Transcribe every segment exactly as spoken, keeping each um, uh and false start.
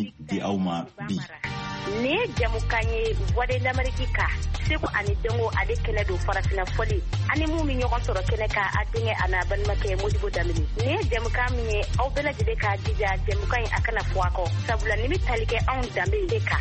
di aw ma bi. Ne jamukan ye voix de l'Amérique ka seko ani dengo ale kɛlɛ do farafina foli ani mu mi ɲɔgɔn sɔrɔ kɛnɛ ka a denkɛ ana balimakɛ Modibo Damini. Ne jamukan min ye aw bɛɛ lajɛlen ka jija jamukan in a kana fɔ a kɔ sabula ni bɛ tali kɛ anw danbe de kan.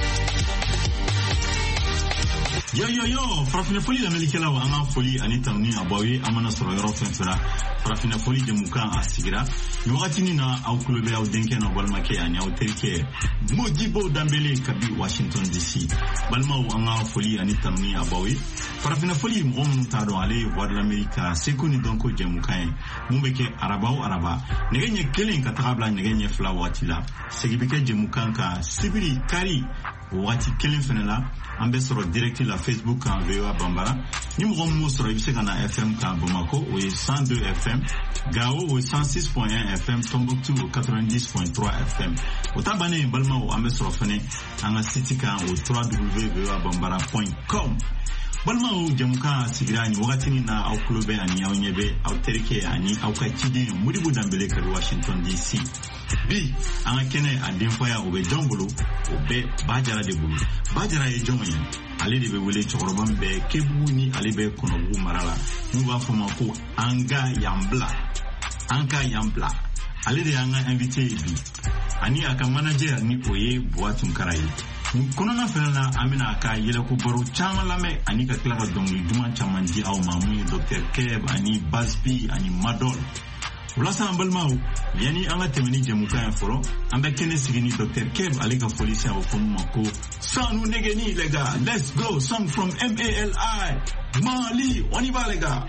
Yo yo yo farafina foli lamɛnnikɛlaw an ka foli ani tanuni a b'aw ye an mana sɔrɔ yɔrɔ fɛn fɛn la farafina foli jamukan a sigira nin wagatinin na aw tulo bɛ aw denkɛ n'a balimakɛ ani aw terikɛ Modibo Dambele kabi Washington D C balimaw an ka foli ani tanuni a b'aw ye farafina foli mɔgɔ minnu t'a dɔn ale ye voix de l'Amérique seko ni dɔnko jamukan ye mun bɛ kɛ araba o araba nɛgɛ ɲɛ kelen ka taga bila nɛgɛ ɲɛ fila waati la segi bɛ kɛ jamukan kan sibiri kari waati kelen fɛnɛ la an bɛ sɔrɔ direct la Facebook kan V O A Bambara ni mɔgɔ minnu sɔrɔ i bɛ se ka na F M kan Bamako o ye cent deux F M Gao o ye cent six point un F M Tombouctou o quatre-vingt-dix point trois F M o ta bannen balimaw an bɛ sɔrɔ fɛnɛ an ka site kan o w w w point v o a bambara point com balimaw jamukan sigira ni wagatinin na aw kulo bɛ ani aw ɲɛ bɛ aw terikɛ ani aw ka ciden Modibo Dambele ka Washington D C bi an ka kɛnɛ a denfaya o bɛ jɔn bolo o bɛ Bajara de bolo Bajara ye jɔn ye ale de bɛ wele cɛkɔrɔba min bɛ Kebugu ni ale bɛ Kɔnɔbugu mara la n'u b'a fɔ ma ko an ka yan bila an ka yan bila ale de y'an ka invité ye bi ani a ka manager ni o ye Buwa Tunkara ye kɔnɔna fɛnɛ na an bɛna a ka yɛlɛko baro caman lamɛn ani ka tila ka dɔnkili duman caman di aw ma mun ye Docteur Keb ani Baspi ani Madol walasa an balimaw yani an ka tɛmɛ ni jamukan ye fɔlɔ an bɛ kɛnɛ sigi ni Docteur Keb ale ka foli se a ko ma ko sanu negeni les gars let's go song from M A L I Mali on y va les gars.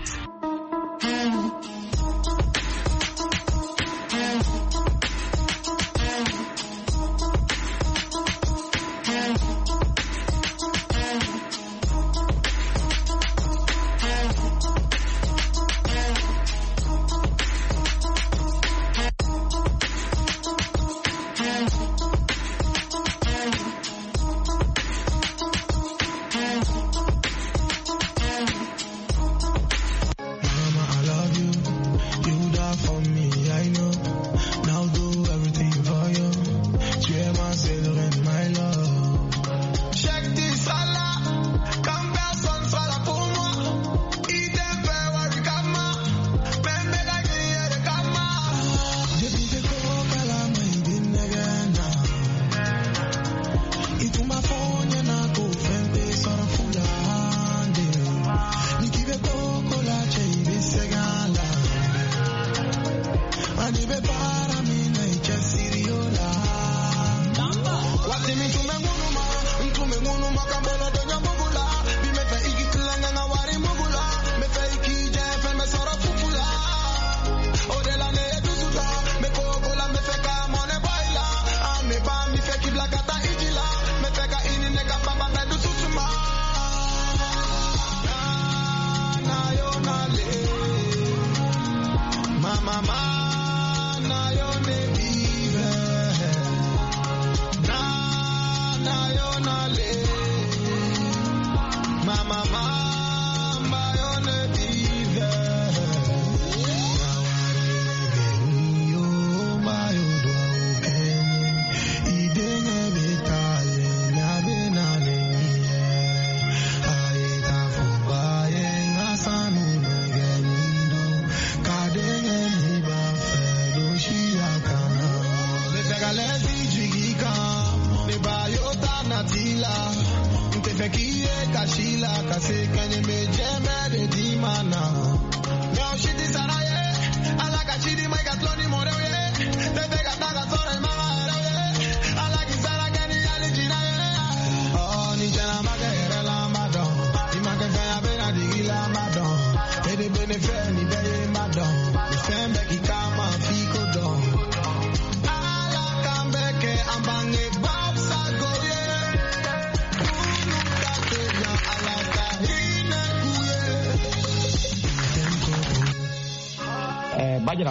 Bajara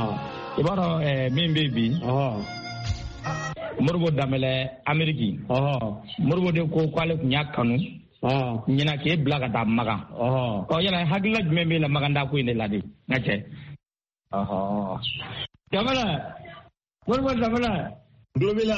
i b'a dɔn min bɛ bi Modibo Dambele Ameriki Modibo de ko k'ale tun y'a kanu ɲinan k'e bila ka taa Magan ɔ yala hakilila jumɛn b'e la Maganda ko in de la de n ka cɛ Dambele Modibo Dambele